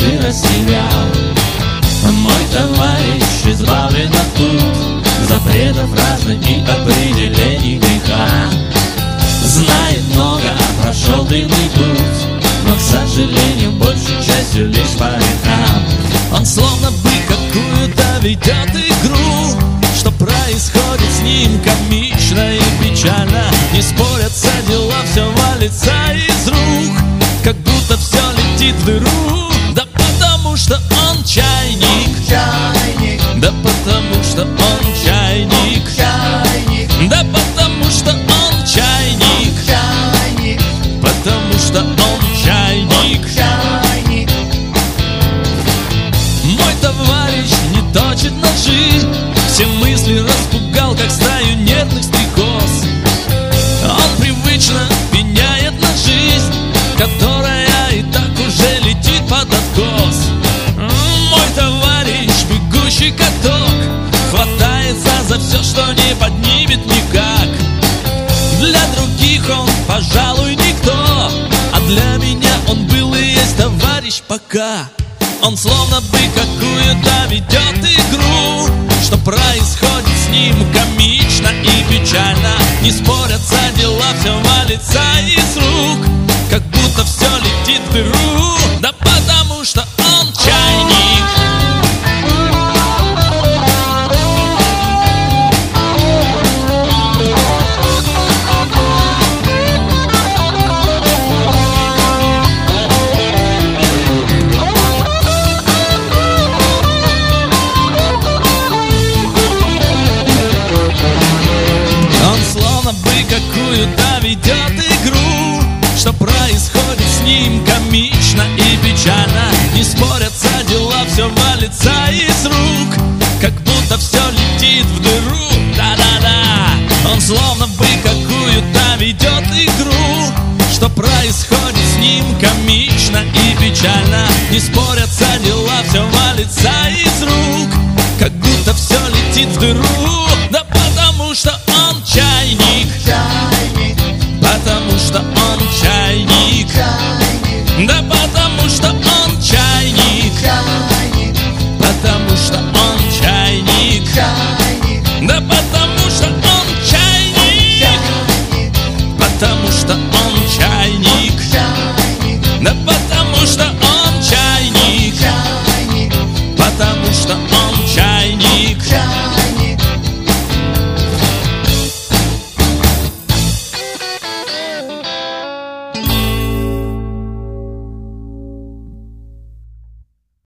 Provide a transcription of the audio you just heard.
пассажира сериал. Мой товарищ избавлен от пут запретов разных и определений греха. Знает много, прошел длинный путь, но, к сожалению, большей частью лишь по векам. Он словно бы какую-то ведет игру, что происходит с ним комично и печально. Не спорятся дела, все валится из рук, как будто все летит в дыру. Да потому что он чайник, да потому что он чайник, да потому что он чайник, потому что он чайник. Мой товарищ не точит ножи, все мысли распугал, как стаю нервных стрекоз. Он привычно пеняет на жизнь, которая и так уже летит под откос. Мой товарищ, бегущий каток, хватается за все, что не поднимет никак. Для других он, пожалуй, никто, а для меня он был и есть товарищ пока. Он словно бы какую-то ведет игру, что происходит с ним комично и печально. Не спорятся дела, все валится из рук, как будто все летит в дыру. Да потому что он чайник. Какую-то ведет игру, что происходит с ним комично и печально. Не спорятся дела, все валится из рук, как будто все летит в дыру. Да-да-да. Он словно бы какую-то ведет игру, что происходит с ним комично и печально. Не спорятся дела, все валится из рук, как будто все летит в дыру.